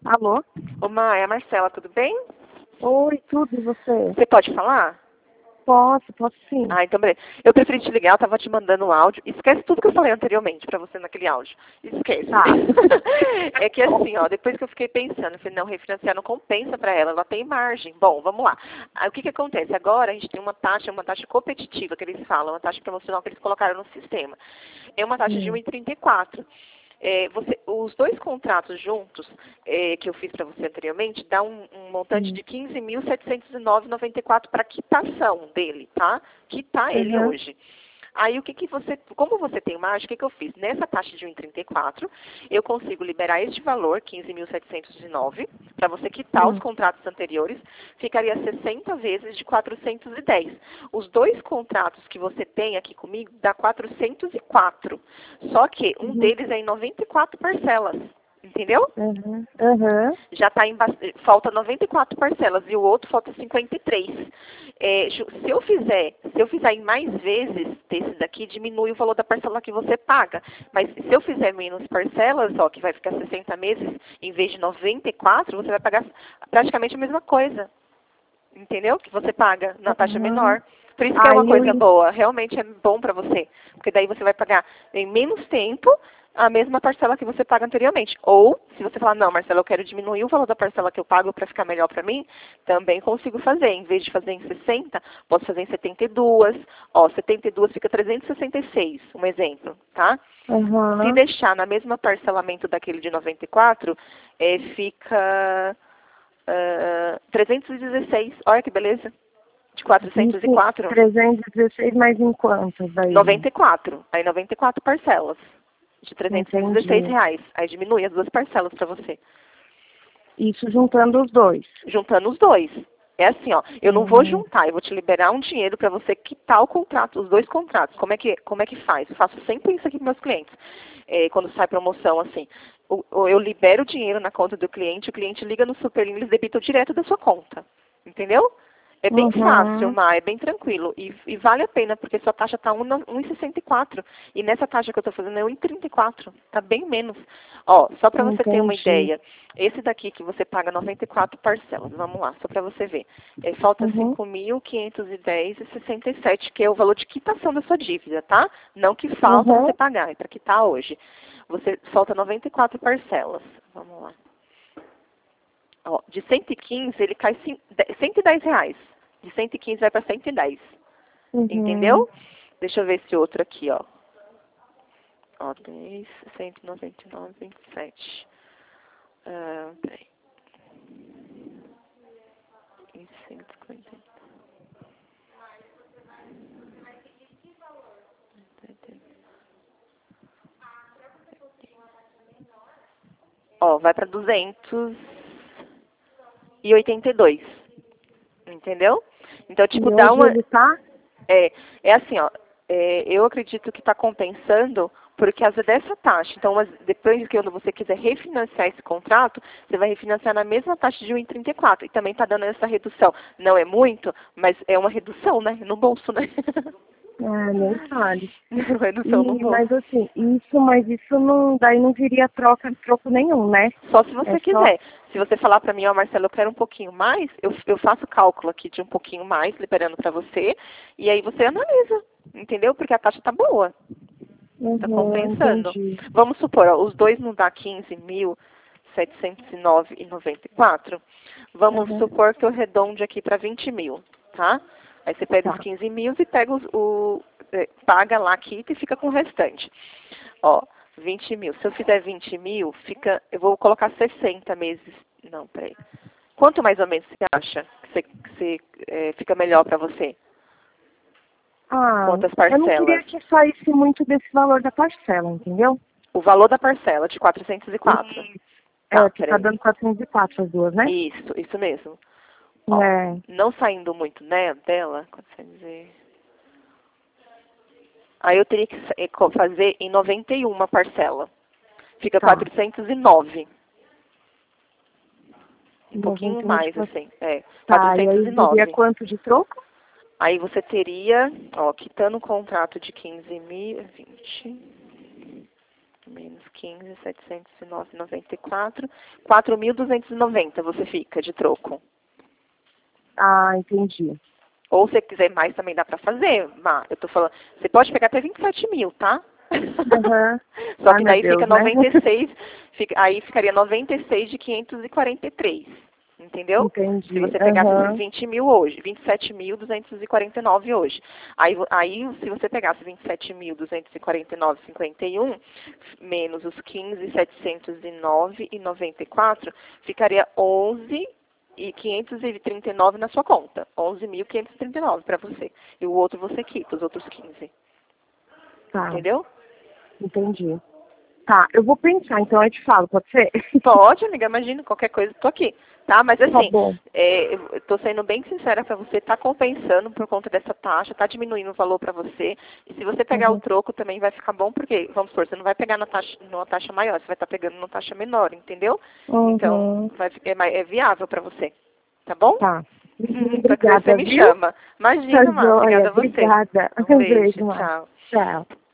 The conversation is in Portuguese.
Alô? Ô, Maia, a Marcela, tudo bem? Oi, tudo, e você? Você pode falar? Posso sim. Ah, então beleza. Eu preferi te ligar, eu tava te mandando um áudio. Esquece tudo que eu falei anteriormente pra você naquele áudio. Esquece. Tá. É que assim, ó, depois que eu fiquei pensando, eu falei, não, refinanciar não compensa pra ela, ela tem margem. Bom, vamos lá. Aí, o que que acontece? Agora a gente tem uma taxa competitiva que eles falam, uma taxa promocional que eles colocaram no sistema. É uma taxa de Hum. 1,34. Os dois contratos juntos, que eu fiz para você anteriormente, dá um montante Hum. de 15.709,94 para quitação dele, tá? Quitar ele Uhum. hoje. Aí, como você tem margem, o que que eu fiz? Nessa taxa de 1,34, eu consigo liberar este valor, 15.709, para você quitar os Hum. contratos anteriores, ficaria 60 vezes de 410. Os dois contratos que você tem aqui comigo dá 404. Só que um Uhum. deles é em 94 parcelas. Entendeu? Uhum. Uhum. Já está falta 94 parcelas e o outro falta 53. Se eu fizer em mais vezes desse daqui, diminui o valor da parcela que você paga. Mas se eu fizer menos parcelas, ó, que vai ficar 60 meses, em vez de 94, você vai pagar praticamente a mesma coisa. Entendeu? Que você paga na taxa Uhum. menor. Por isso que é uma Aí eu coisa boa. Realmente é bom para você. Porque daí você vai pagar em menos tempo a mesma parcela que você paga anteriormente. Ou, se você falar, não, Marcela, eu quero diminuir o valor da parcela que eu pago para ficar melhor para mim, também consigo fazer. Em vez de fazer em 60, posso fazer em 72. Ó, 72 fica 366, um exemplo, tá? Se Uhum. deixar na mesma parcelamento daquele de 94, fica 316. Olha que beleza. De Isso 404. 316 mais em quantos aí? 94. Aí 94 parcelas. De 316 Entendi. reais. Aí diminui as duas parcelas para você. Isso juntando os dois. Juntando os dois. É assim, ó. Eu não vou Uhum. juntar, eu vou te liberar um dinheiro para você quitar o contrato, os dois contratos. Como é que faz? Eu faço sempre isso aqui para meus clientes. Quando sai promoção, assim. Eu libero o dinheiro na conta do cliente, o cliente liga no Superlink, eles debitam direto da sua conta. Entendeu? É bem fácil, Uhum. Mar, é bem tranquilo. E vale a pena, porque sua taxa está 1,64. E nessa taxa que eu estou fazendo é 1,34. Está bem menos. Ó, só para você ter uma Entendi. ideia, esse daqui que você paga 94 parcelas, vamos lá, só para você ver. Falta Uhum. 5.510,67, que é o valor de quitação da sua dívida, tá? Não que falta você Uhum. pagar, é para quitar hoje. Falta 94 parcelas. Vamos lá. Ó, de 115, ele cai 110 reais. De 115 vai para 110. Uhum. Entendeu? Deixa eu ver esse outro aqui, ó. Ó, 10, 199,27. Peraí. 150. Ó, vai para 282. Entendeu? Então, tipo, E dá hoje uma. ele tá? É assim, ó. Eu acredito que está compensando por causa dessa taxa. Então, depois que quando você quiser refinanciar esse contrato, você vai refinanciar na mesma taxa de 1,34. E também está dando essa redução. Não é muito, mas é uma redução, né? No bolso, né? Ah, nem fale. Uma redução no bolso. Mas assim, isso não, daí não viria troco nenhum, né? Só se É você só, quiser. Se você falar para mim, ó, Marcelo, eu quero um pouquinho mais, eu faço cálculo aqui de um pouquinho mais, liberando para você, e aí você analisa, entendeu? Porque a taxa está boa, está compensando. entendi. Vamos supor, ó, os dois não dá 15.709,94. Vamos Uhum, supor que eu redonde aqui para 20 mil, tá? Aí você pega os tá, 15 mil e pega paga lá, quita e fica com o restante. Ó, 20 mil. Se eu fizer 20 mil, eu vou colocar 60 meses. Não, peraí. Quanto mais ou menos você acha que fica melhor para você? Ah, Quantas eu não queria parcelas? que saísse muito desse valor da parcela, entendeu? O valor da parcela de 404. E, Tá, que tá peraí. dando 404 as duas, né? Isso mesmo. Ó, É, não saindo muito, né, dela, 400. Aí eu teria que fazer em 91 parcela. Fica tá. 409. Um pouquinho 91 de mais, quatro. assim. Tá, e aí viria 409. quanto de troco? Aí você teria, ó, quitando o contrato de 15 mil, 20. Menos 15.709,94. 4.290 você fica de troco. Ah, entendi. Ou se você quiser mais também dá pra fazer. Mas eu tô falando, você pode pegar até 27 mil, tá? Aham. Só Ai, que meu daí Deus, fica né? 96, aí ficaria 96 de 543. Entendeu? Se Entendi. você pegasse esses Aham. 20 mil hoje, 27.249 hoje. Aí se você pegasse 27.249,51 menos os 15.709,94, ficaria 11.539 na sua conta. 11.539 para você. E o outro você quita, os outros 15. Tá, Entendeu? entendi. Tá, eu vou pensar, então eu te falo, pode ser? Pode, amiga, imagina, qualquer coisa, tô aqui. Tá? Mas Tá assim, bom. eu tô sendo bem sincera pra você, tá compensando por conta dessa taxa, tá diminuindo o valor pra você. E se você pegar o Uhum. troco também vai ficar bom, porque, vamos supor, você não vai pegar numa taxa maior, você vai estar pegando numa taxa menor, entendeu? Então, Uhum. é viável pra você. Tá bom? Tá. Qualquer coisa você Obrigada, me viu? chama. Tá Imagina, Má, joia. obrigada a você. Obrigada. Um Um beijo, beijo, Márcia. tchau. Tchau.